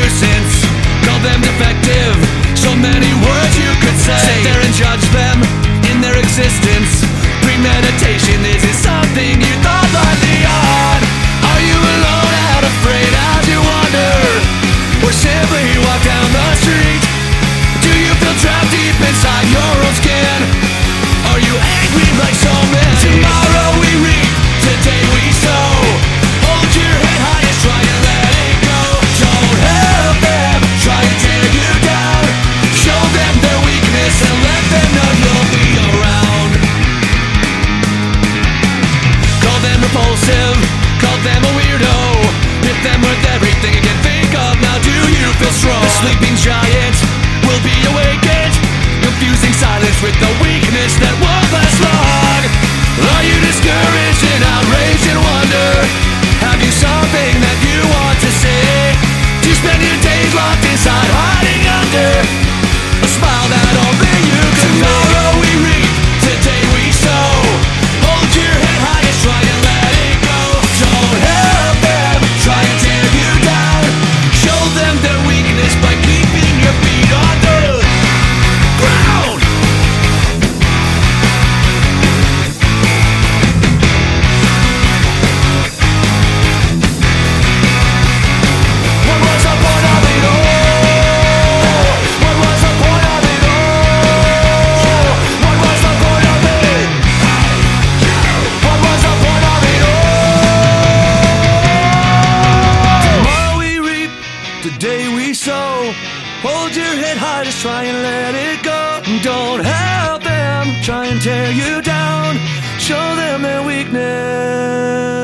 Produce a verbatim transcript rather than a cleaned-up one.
nuisance, call them defective. So many words you could say. Sit there and judge them in their existence. Premeditation isn't something you thought lightly on. Are you alone, out afraid as you wander, or simply walk down the street? Do you feel trapped deep inside your own skin? Are you angry like so many? Tomorrow we reap, today we sow. Hold your head high and try and let it go. Don't help them, try and tear you down. Show them their weakness and let them know you'll be around. Call them repulsive, call them a weirdo. Hit them with everything you can think of. Now do you feel strong? The sleeping giant will be awakened, confusing silence with the weakness that won't last long. Are you discouraged and outraged and wonder? Have you something that you want to say? Do you spend your days locked inside, hiding under a smile that only you can make? Tomorrow we reap, today we sow. Hold your head high and try and let it go. Don't help them, try and tear you down. Show them their weakness by keeping your feet on the ground. What was the point of it all? What was the point of it all? What was the point of it? What was the point of it all? Tomorrow we reap, today we sow. Hold your head high, just try and let it go. Don't help them, try and tear you down. Show them their weakness.